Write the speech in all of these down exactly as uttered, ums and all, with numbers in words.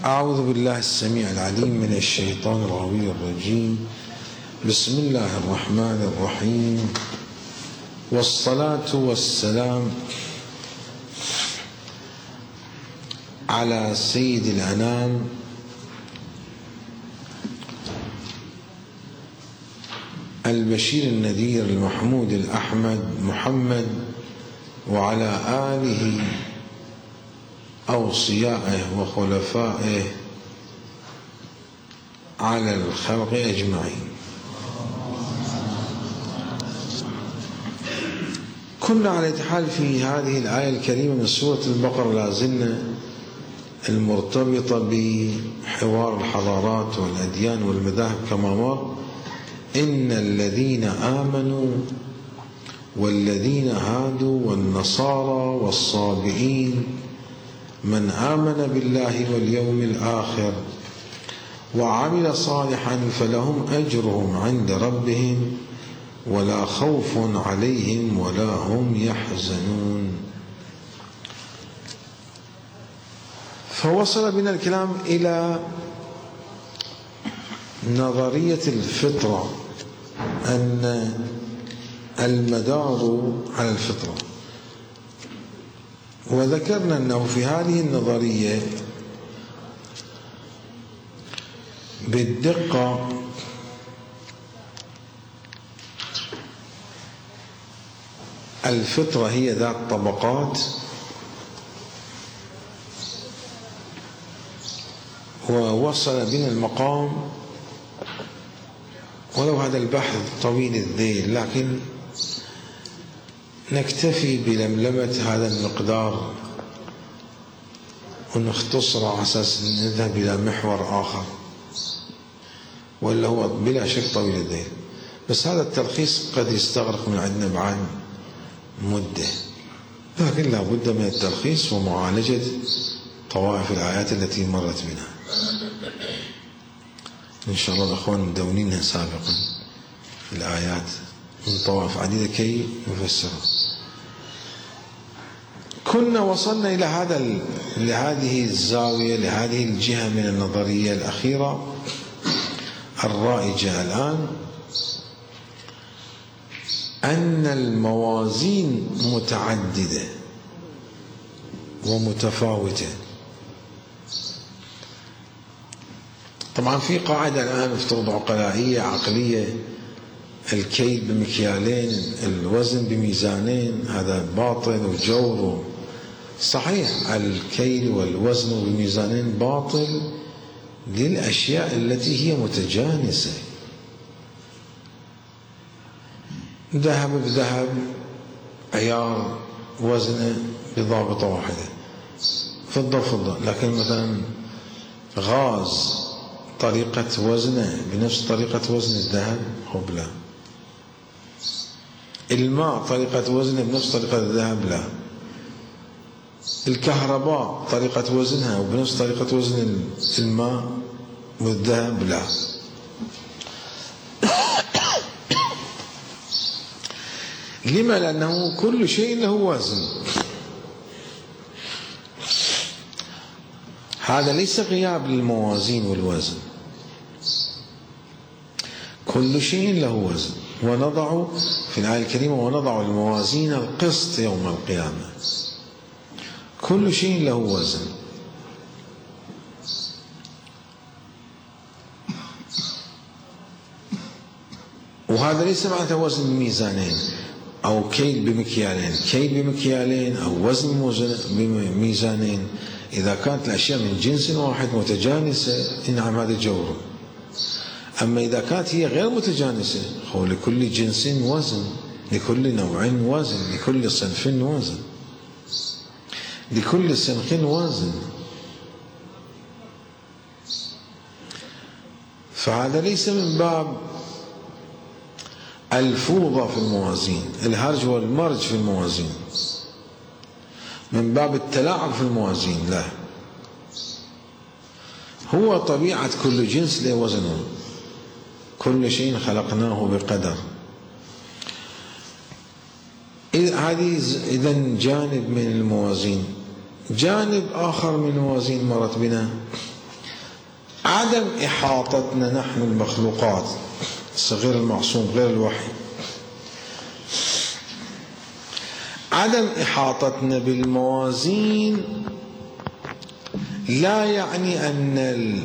أعوذ بالله السميع العليم من الشيطان الغوي الرجيم. بسم الله الرحمن الرحيم، والصلاة والسلام على سيد الأنام البشير النذير المحمود الأحمد محمد، وعلى آله أوصيائه وخلفائه على الخلق أجمعين. كنا على الحال في هذه الآية الكريمة من سورة البقرة، لا زلنا المرتبطة بحوار الحضارات والأديان والمذاهب كما مر. إن الذين آمنوا والذين هادوا والنصارى والصابئين من آمن بالله واليوم الآخر وعمل صالحا فلهم أجرهم عند ربهم ولا خوف عليهم ولا هم يحزنون. فوصل بنا الكلام إلى نظرية الفطرة، أن المدار على الفطرة، وذكرنا أنه في هذه النظرية بالدقة الفطرة هي ذات طبقات، ووصل بنا المقام، ولو هذا البحث طويل الذيل لكن نكتفي بلملمة هذا المقدار ونختصره على أساس نذهب إلى محور آخر، ولا هو بلا شك طويل الذيل. بس هذا التلخيص قد يستغرق من عندنا بعد مدة، لكن لا بد من التلخيص ومعالجة طوائف الآيات التي مرت بنا. إن شاء الله الأخوان مدونينها سابقا الآيات من طوائف عديدة كي نفسرها. كنا وصلنا إلى هذا لهذه الزاوية، لهذه الجهة من النظرية الأخيرة الرائجة الآن، أن الموازين متعددة ومتفاوتة. طبعا في قاعدة الآن افترض عقلائية عقلية، الكيل بمكيالين الوزن بميزانين، هذا باطل وجور. صحيح الكيل والوزن بميزانين باطل للأشياء التي هي متجانسة، ذهب بذهب عيار وزنه بضابطة واحدة، فضة فضة. لكن مثلا غاز طريقة وزنه بنفس طريقة وزن الذهب أو لا، الماء طريقة وزنه بنفس طريقة الذهب لا، الكهرباء طريقة وزنها وبنفس طريقة وزن الماء والذهب لا. لما؟ لأنه كل شيء له وزن. هذا ليس غياب للموازين والوزن، كل شيء له وزن. ونضع في الآية الكريمة ونضع الموازين القسط يوم القيامة، كل شيء له وزن. وهذا ليس معناته وزن بميزانين أو كيل بمكيالين، كيل بمكيالين أو وزن بميزانين. إذا كانت الأشياء من جنس واحد متجانسة نعم هذا جور. أما إذا كانت هي غير متجانسة، هو لكل جنس وزن، لكل نوع وزن، لكل صنف وزن، لكل سنخ وزن. فهذا ليس من باب الفوضى في الموازين، الهرج والمرج في الموازين، من باب التلاعب في الموازين، لا. هو طبيعة كل جنس له وزنه، كل شيء خلقناه بقدر. هذه إذن جانب من الموازين. جانب آخر من الموازين مرت بنا عدم إحاطتنا نحن المخلوقات غير المعصوم غير الوحي، عدم إحاطتنا بالموازين لا يعني أن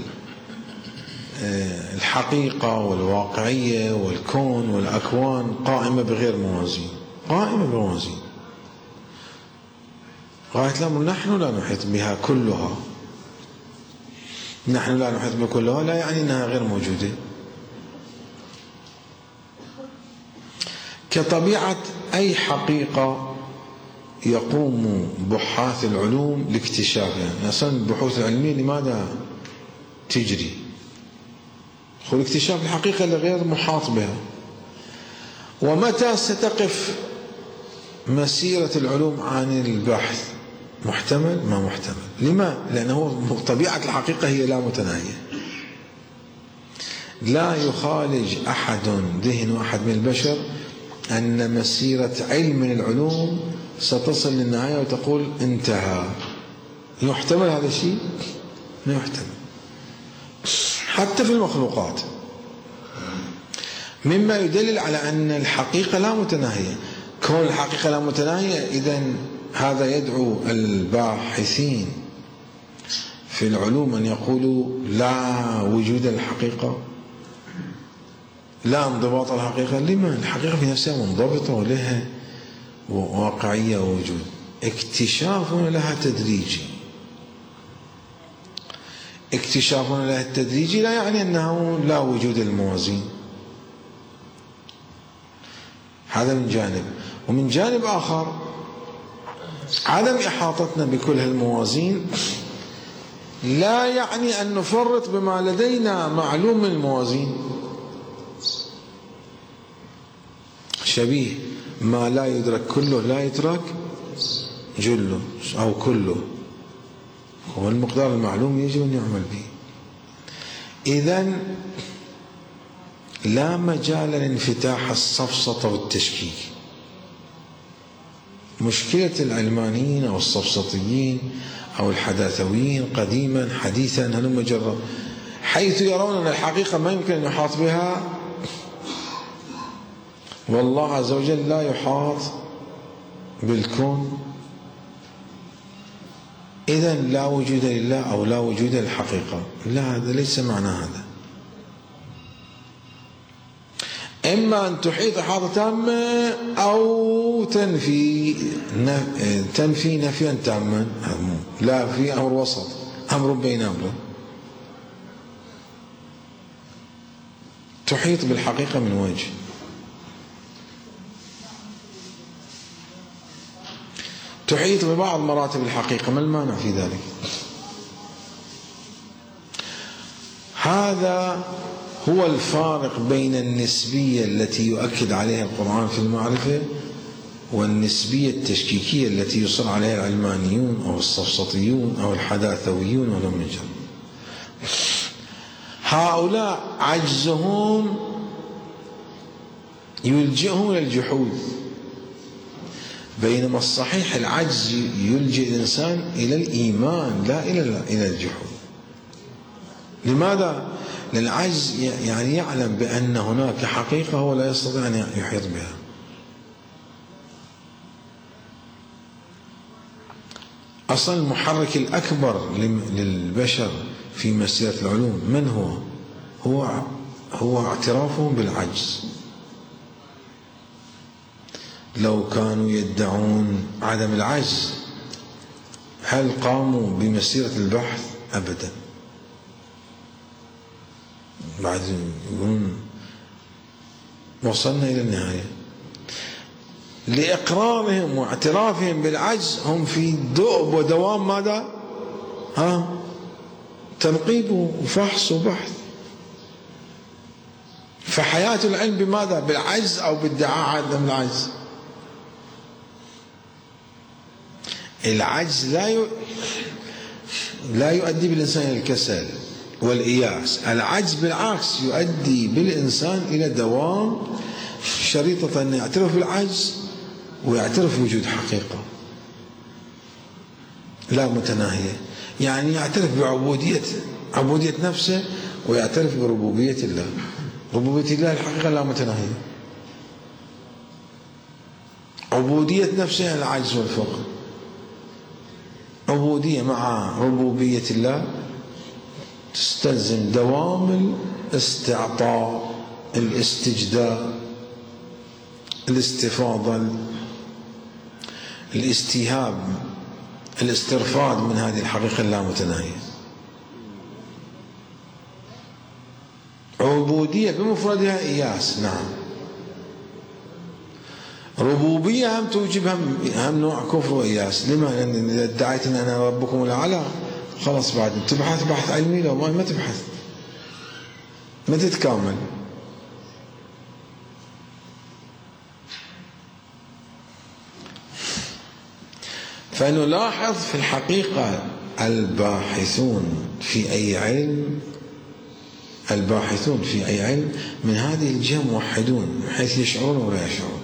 الحقيقة والواقعية والكون والأكوان قائمة بغير موازين، قائمة بموازين غاية الأمر. نحن لا نحيط بها كلها، نحن لا نحيط بها كلها لا يعني أنها غير موجودة. كطبيعة أي حقيقة يقوم بحاث العلوم لاكتشافها، يعني أصلا البحوث العلمية لماذا تجري؟ هو اكتشاف الحقيقة اللي غير محاط بها. ومتى ستقف مسيرة العلوم عن البحث؟ محتمل ما محتمل. لما؟ لأنه طبيعة الحقيقة هي لا متناهية، لا يخالج أحد ذهن أحد من البشر أن مسيرة علم من العلوم ستصل للنهاية وتقول انتهى. يحتمل هذا الشيء؟ لا يحتمل. حتى في المخلوقات، مما يدلل على أن الحقيقة لا متناهية. كون الحقيقة لا متناهية إذن هذا يدعو الباحثين في العلوم أن يقولوا لا وجود الحقيقة، لا انضباط الحقيقة. لما؟ الحقيقة في نفسها منضبطة ولها واقعية ووجود. اكتشافنا لها تدريجي، اكتشافنا لها التدريجي لا يعني أنه لا وجود الموازين. هذا من جانب. ومن جانب آخر عدم إحاطتنا بكل هالموازين لا يعني أن نفرط بما لدينا معلوم من الموازين. شبيه ما لا يدرك كله لا يترك جله أو كله، هو المقدار المعلوم يجب أن يعمل به. إذن لا مجال لانفتاح السفسطة والتشكيك. مشكلة العلمانيين أو السفسطيين أو الحداثويين قديما حديثا هلم جرا، حيث يرون أن الحقيقة ما يمكن أن يحاط بها، والله عز وجل لا يحاط بالكون. إذن لا وجود لله أو لا وجود للحقيقة. لا، هذا ليس معنى هذا. إما أن تحيط إحاطة تامة أو تنفي تنفي نفيا تاما. لا، في أمر وسط، أمر بين أمر. تحيط بالحقيقة من وجه، تحيط ببعض مراتب الحقيقة، ما المانع في ذلك؟ هذا هو الفارق بين النسبية التي يؤكد عليها القرآن في المعرفة والنسبية التشكيكية التي يصر عليها العلمانيون أو السفسطيون أو الحداثويون ولم يجر. هؤلاء عجزهم يلجئهم إلى الجحود، بينما الصحيح العجز يلجئ الإنسان إلى الإيمان لا إلى إلى الجحود. لماذا؟ لأن العجز يعني يعلم بأن هناك حقيقة هو لا يستطيع أن يحيط بها. أصلا المحرك الأكبر للبشر في مسيرة العلوم من هو؟ هو هو اعترافهم بالعجز. لو كانوا يدعون عدم العجز هل قاموا بمسيرة البحث؟ أبدا. بعد يقولون وصلنا إلى النهاية. لإقرارهم واعترافهم بالعجز هم في دؤب ودوام ماذا؟ ها؟ تنقيب وفحص وبحث. فحياة العلم بماذا؟ بالعجز أو بادعاء عدم العجز. العجز لا ي... لا يؤدي بالإنسان إلى الكسل والإياس. العجز بالعكس يؤدي بالإنسان إلى دوام شريطة أن يعترف بالعجز ويعترف بوجود حقيقة لا متناهية، يعني يعترف بعبودية عبودية نفسه ويعترف بربوبية الله. ربوبية الله الحقيقة لا متناهية. عبودية نفسه العجز والفقر. عبودية مع ربوبية الله تستلزم دوام الاستعطاء، الاستجداء، الاستفاضة، الاستيهاب، الاسترفاد من هذه الحقيقة اللامتناهية. عبودية بمفردها إياس، نعم. ربوبية هم توجب هم, هم نوع كفر وإياس. لما؟ لأن إذا ادعيت أن أنا ربكم الأعلى خلاص بعد تبحث بحث علمي، لو ما تبحث ما تتكامل. فنلاحظ في الحقيقة الباحثون في أي علم الباحثون في أي علم من هذه الجهة موحدون حيث يشعرون ولا يشعرون،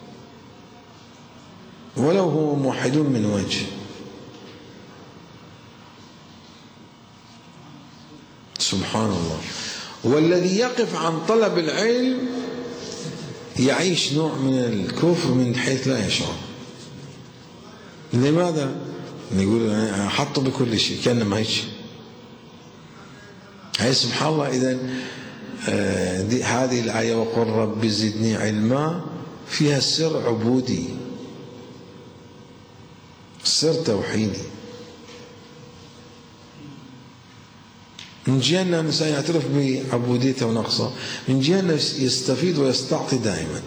ولو هو موحدون من وجه. سبحان الله. والذي يقف عن طلب العلم يعيش نوع من الكفر من حيث لا يشعر. لماذا؟ يقول حطوا بكل شيء كأنه ما هيك. هاي سبحان الله. إذا هذه الآية وقل رب زدني علما فيها السر عبودي، السر توحيدي. من جهة أن الإنسان يعترف بعبوديته ونقصه، من جهة أنه يستفيد ويستعطي دائما.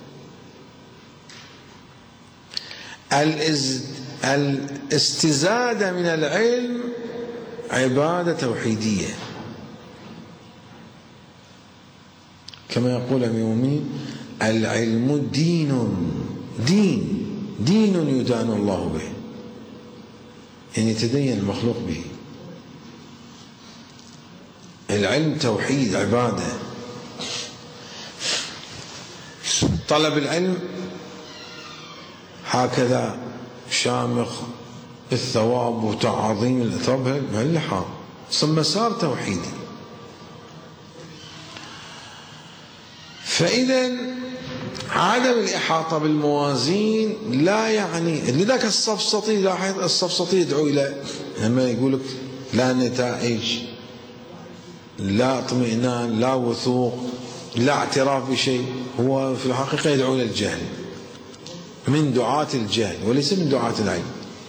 الاستزادة من العلم عبادة توحيدية، كما يقول أمير المؤمنين العلم دين دين دين يدان الله به، يعني يتدين المخلوق به. العلم توحيد عبادة. طلب العلم هكذا شامخ الثواب وتعظيم الثواب هاللحاظ ثم مسار توحيدي. فإذا عدم الإحاطة بالموازين لا يعني لذلك السفسطي، لاحظ السفسطي يدعو إلى لما يقول لك لا نتائج، لا اطمئنان، لا وثوق، لا اعتراف بشيء، هو في الحقيقة يدعو إلى الجهل، من دعاة الجهل وليس من دعاة العلم.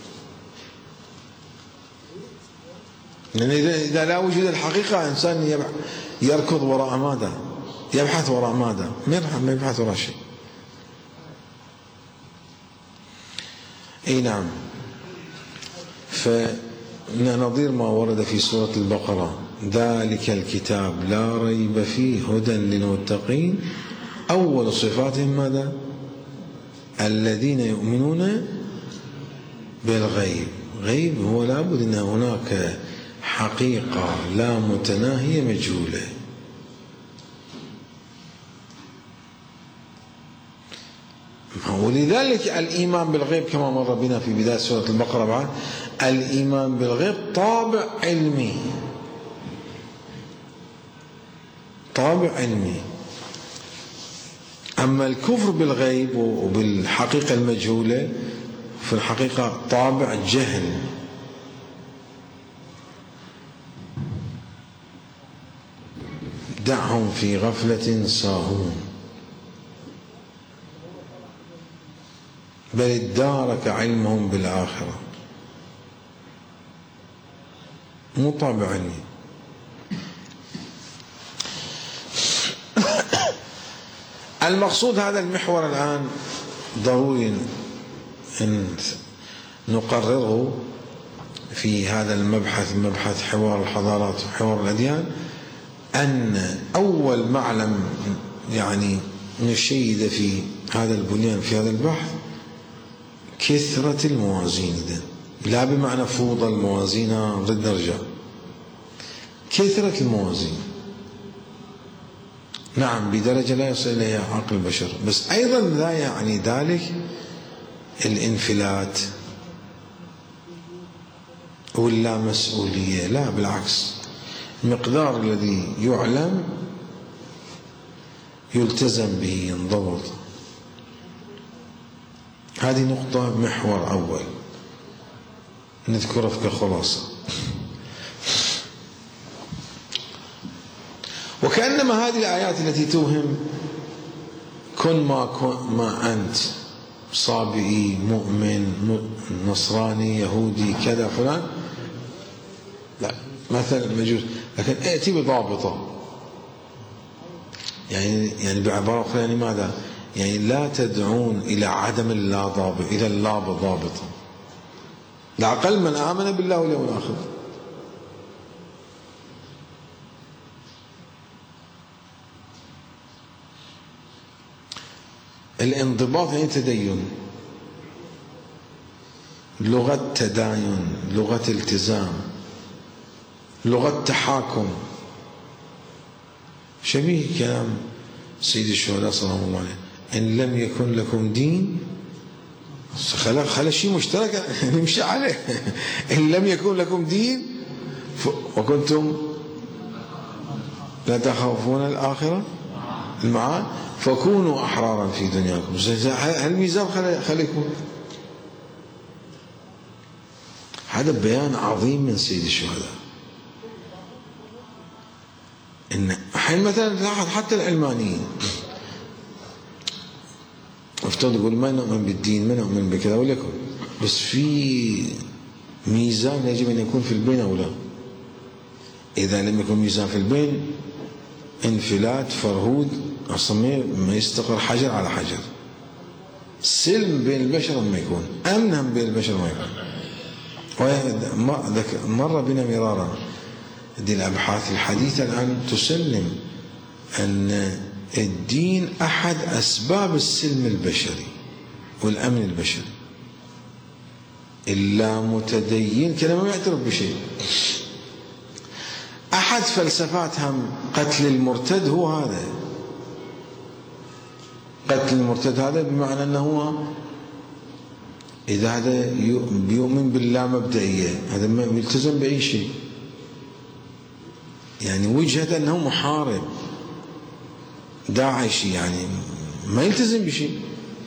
لأن إذا لا وجد الحقيقة إنسان يركض وراء ماذا؟ يبحث وراء ماذا؟ ما يبحث وراء شيء. اي نعم. فنظير ما ورد في سورة البقرة ذلك الكتاب لا ريب فيه هدى للمتقين. أول صفاتهم ماذا؟ الذين يؤمنون بالغيب. غيب هو لابد أن هناك حقيقة لا متناهية مجهولة. ولذلك الإيمان بالغيب كما مر بنا في بداية سورة البقرة بعد، الإيمان بالغيب طابع علمي، طابع علمي. أما الكفر بالغيب وبالحقيقة المجهولة في الحقيقة طابع جهل. دعهم في غفلة ساهون بل ادارك علمهم بالآخرة. مو طابع علمي. المقصود هذا المحور الآن ضروري أن نقرره في هذا المبحث، مبحث حوار الحضارات وحوار الأديان، أن أول معلم يعني نشيد في هذا البنيان في هذا البحث كثرة الموازين. إذن لا بمعنى فوضى الموازين ضد نرجع، كثرة الموازين نعم بدرجة لا يصل إليها عقل البشر، بس أيضا لا يعني ذلك الانفلات واللا مسؤولية، لا بالعكس. المقدار الذي يعلم يلتزم به، ينضبط. هذه نقطة محور أول نذكره كخلاصة. وكأنما هذه الآيات التي توهم كن ما, كن ما أنت، صابئي، مؤمن، نصراني، يهودي، كذا فلان، لا مثلا مجوس، لكن ائتي بضابطه. يعني يعني بعبارة أخرى يعني ماذا؟ يعني لا تدعون إلى عدم اللا ضابط، إلى اللا ضابط. العقل من آمن بالله واليوم الآخر. الانضباط يعني تدين، لغة تداين، لغة التزام، لغة تحاكم، شبيه كلام سيد الشهداء صلى الله عليه وسلم: إن لم يكن لكم دين، خلى خلى شيء مشترك نمشي عليه. إن لم يكن لكم دين وكنتم لا تخافون الآخرة المعاد فكونوا أحرارا في دنياكم. هالميزان خليكم. هذا بيان عظيم من سيد الشهداء. إن حين مثلا تلاحظ حتى العلمانيين افترض يقول ما نؤمن بالدين، ما نؤمن بكذا ولكن، بس في ميزان يجب أن يكون في البين أو لا. إذا لم يكن ميزان في البين انفلات، فرهود، أصلا ما يستقر حجر على حجر. سلم بين البشر ما يكون، أمنهم بين البشر ما يكون. مر بنا مرارا دي الأبحاث الحديثة الآن تسلم أن الدين أحد أسباب السلم البشري والأمن البشري. إلا متدين كلمة ما يعترف بشيء. أحد فلسفات هم قتل المرتد هو هذا. قتل المرتد هذا بمعنى أنه إذا هذا بيؤمن باللامبدئية، هذا ما يلتزم بأي شيء. يعني وجهة أنه محارب داعشي، يعني ما يلتزم بشيء.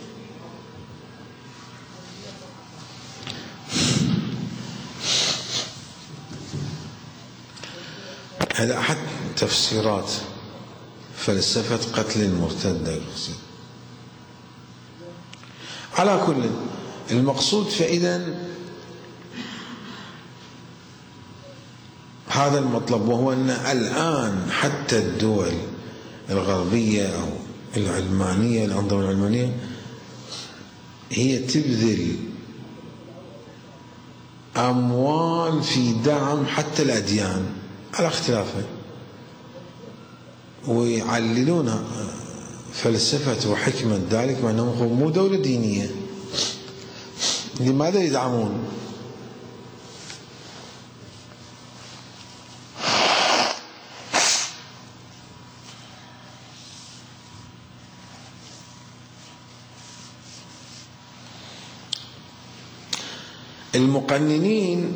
هذا أحد تفسيرات فلسفة قتل المرتد. على كل المقصود، فإذا هذا المطلب، وهو أن الآن حتى الدول الغربية أو العلمانية، الأنظمة العلمانية، هي تبذل أموال في دعم حتى الأديان على اختلافها، ويعللون فلسفة وحكمة ذلك مع أنهم مو دولة دينية. لماذا يدعمون؟ المقننين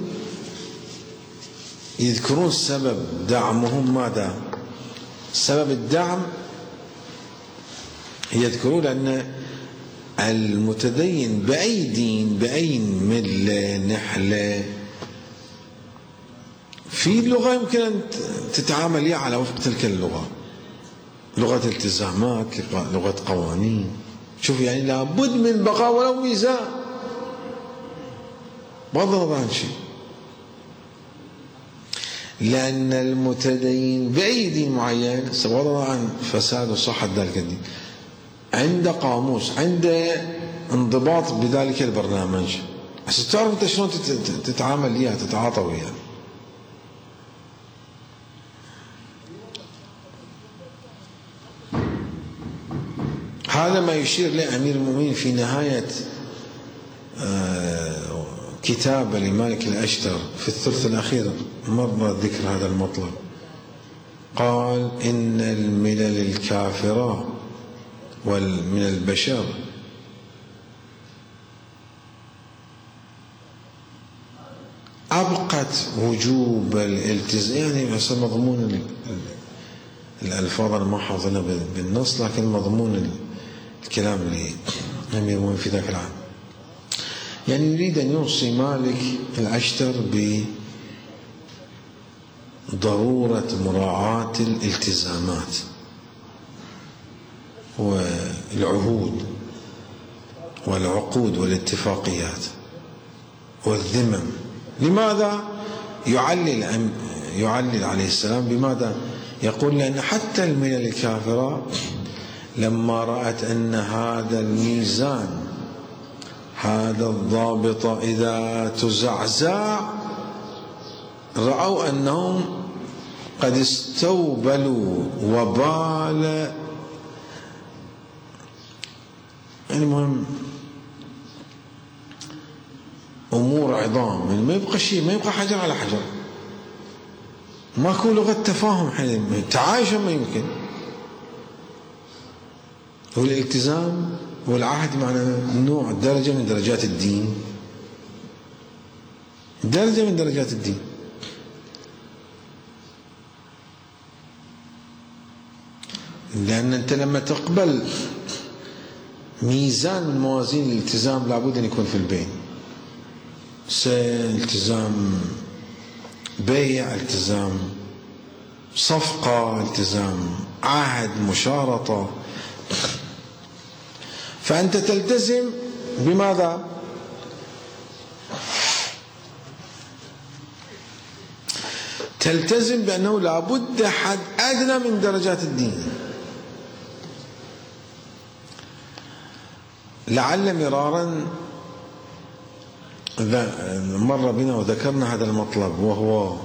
يذكرون سبب دعمهم ماذا؟ سبب الدعم يذكرون أن المتدين بأي دين، بأي ملة، نحلة، في لغة يمكن أن تتعامل على وفق تلك اللغة، لغة التزامات، لغة قوانين. شوف يعني لابد من بقاء ولو ميزان بغض النظر عن شيء. لأن المتدين بأي دين معين بغض النظر عن فساد وصحة ذلك الدين عنده قاموس، عنده انضباط بذلك البرنامج. بس تعرف انت شلون تتعامل وياه، تتعاطى وياه. هذا ما يشير له أمير المؤمنين في نهاية كتاب لمالك الأشتر في الثلث الأخير، مر ذكر هذا المطلب. قال: إن الملل الكافرة ومن البشر أبقت وجوب الالتزام، يعني مثلا مضمون الألفاظ أنا ما حاضرنا بالنص، لكن مضمون الكلام اللي أمير المؤمنين في ذاك العام يعني يريد أن يوصي مالك الأشتر بضرورة مراعاة الالتزامات والعهود والعقود والاتفاقيات والذمم. لماذا يعلل يعلل عليه السلام بماذا؟ يقول لأن حتى الملل الكافرة لما رأت أن هذا الميزان هذا الضابط إذا تزعزع رأوا أنهم قد استوبلوا وبال، المهم أمور عظام، ما يبقى شيء، ما يبقى حجر على حجر، ماكو لغة تفاهم حين تعايش ما يمكن. والالتزام والعهد معنا نوع درجة من درجات الدين، درجة من درجات الدين. لأن أنت لما تقبل ميزان من موازين الالتزام لابد أن يكون في البين، التزام بيع، التزام صفقة، التزام عهد، مشارطة. فأنت تلتزم بماذا؟ تلتزم بأنه لابد حد أدنى من درجات الدين. لعل مرارا مر بنا وذكرنا هذا المطلب، وهو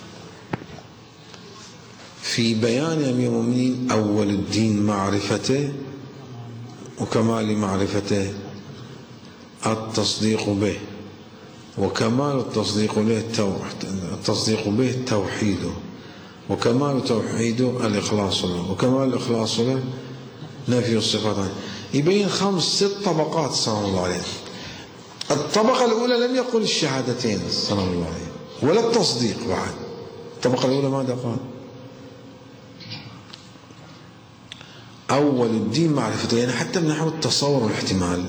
في بيان أمير المؤمنين أول الدين معرفته، وكمال معرفته التصديق به، وكمال التصديق به التصديق به توحيده، وكمال توحيده الإخلاص له، وكمال الإخلاص له نفي الصفات. يبين خمس ست طبقات صلى الله عليه. الطبقة الأولى لم يقل الشهادتين صلى الله عليه ولا التصديق بعد. الطبقة الأولى ماذا قال؟ أول الدين معرفته، يعني حتى من نحو التصور والاحتمال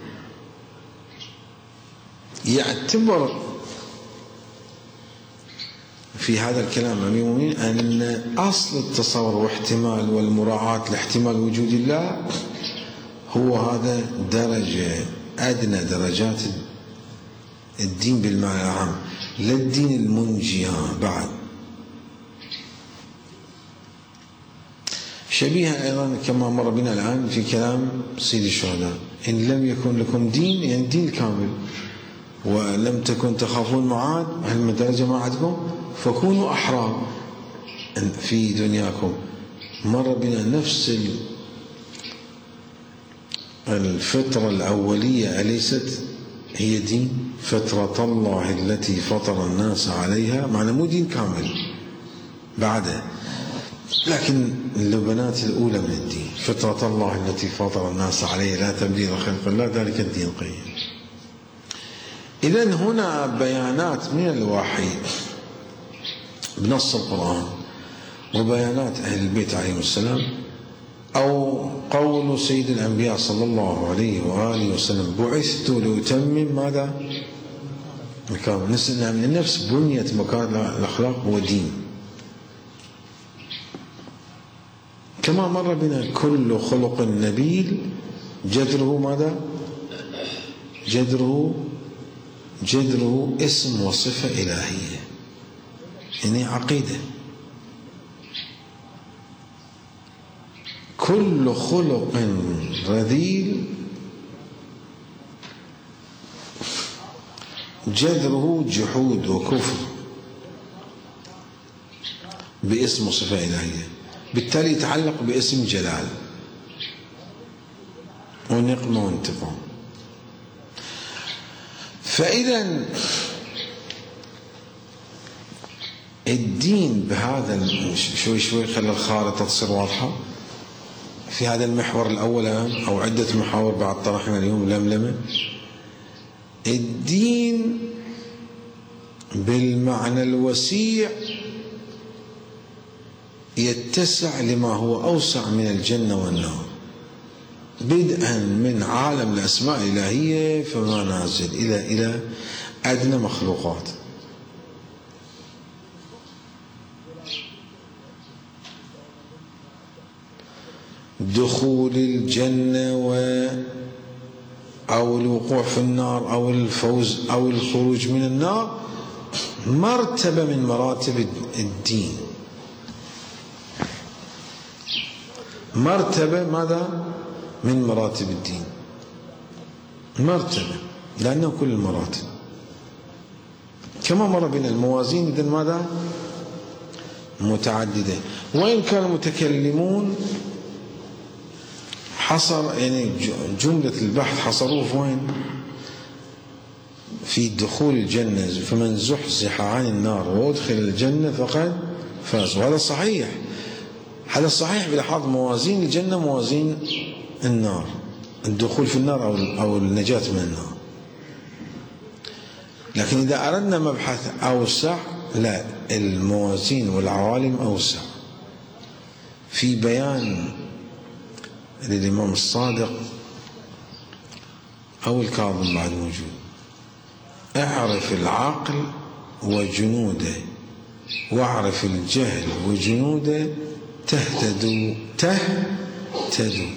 يعتبر في هذا الكلام أمير المؤمنين أن أصل التصور واحتمال والمراعاة لاحتمال وجود الله هو هذا درجة أدنى درجات الدين بالمعنى العام، لا الدين المنجي بعد. شبيهة أيضا كما مر بنا الآن في كلام سيد الشهداء: إن لم يكن لكم دين، يعني دين كامل، ولم تكن تخافون معاد، هل من درجة معادكم فكونوا أحرار في دنياكم. مر بنا نفس الفطرة الأولية أليست هي دين؟ فطرة الله التي فطر الناس عليها، معنى مو دين كامل بعده، لكن اللبنات الأولى من الدين. فطرة الله التي فطر الناس عليها لا تبديل لخلق الله، ذلك الدين القيم. إذن هنا بيانات من الوحي بنص القرآن، وبيانات أهل البيت عليهم السلام، أو قول سيد الأنبياء صلى الله عليه وآله وسلم: بعثت لأتمم ماذا؟ مكارم من النفس. بنية مكارم الأخلاق هو دين. كما مر بنا كل خلق نبيل جذره ماذا؟ جذره جذره اسم وصفة إلهية، يعني عقيدة. كل خلق رذيل جذره جحود وكفر باسم وصفة إلهية، بالتالي يتعلق باسم جلال ونقمة وانتقام. فإذا الدين بهذا شوي شوي خلى الخارطة تصير واضحة في هذا المحور الأول أو عدة محاور بعد طرحنا اليوم لملمة. الدين بالمعنى الوسيع يتسع لما هو أوسع من الجنة والنار، بدءا من عالم الأسماء الإلهية فما نازل إلى إلى أدنى مخلوقات. دخول الجنة و أو الوقوع في النار أو الفوز أو الخروج من النار مرتبة من مراتب الدين، مرتبة ماذا؟ من مراتب الدين، مرتبة، لأنه كل المراتب كما مر بنا الموازين إذن ماذا؟ متعددة. وإن كان المتكلمون حصر يعني جملة البحث حصروه في وين؟ في دخول الجنة، فمن زحزح عن النار وادخل الجنة فقد فاز، وهذا صحيح، هذا صحيح بلحاظ موازين الجنة موازين النار، الدخول في النار أو أو النجاة من النار. لكن إذا أردنا مبحث أوسع، لا، الموازين والعوالم أوسع. في بيان للإمام الصادق أو الكاظم بعد موجود: اعرف العقل وجنوده واعرف الجهل وجنوده تهتدوا تهتدوا.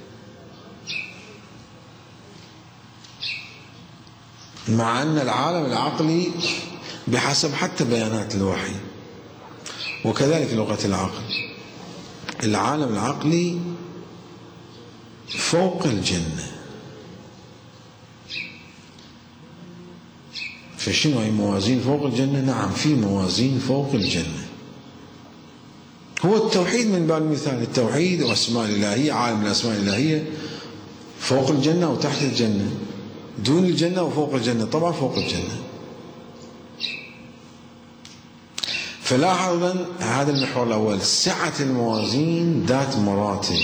مع أن العالم العقلي بحسب حتى بيانات الوحي وكذلك لغة العقل، العالم العقلي فوق الجنة. فشنو هي موازين فوق الجنة؟ نعم، في موازين فوق الجنة. هو التوحيد من باب المثال، التوحيد واسماء الإلهية، عالم الأسماء الإلهية فوق الجنة وتحت الجنة، دون الجنة وفوق الجنة، طبعا فوق الجنة. فلاحظ هذا المحور الأول، سعة الموازين ذات مراتب،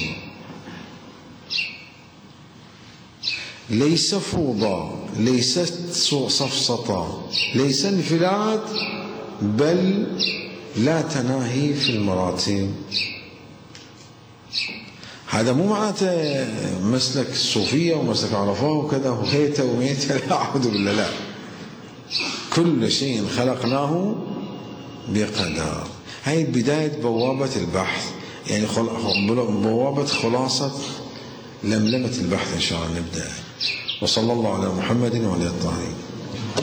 ليس فوضى، ليست سفسطة، ليس انفلات، بل لا تناهي في المراتب. هذا مو معناته مسلك الصوفية ومسلك عرفاه وكذا وهيته وميته، لا أعوذ بالله، لا، كل شيء خلقناه بقدر. هاي بداية بوابة البحث، يعني بوابة خلاصة لملمة البحث إن شاء الله نبدأ. وصلى الله على محمد وعلى الطاهرين.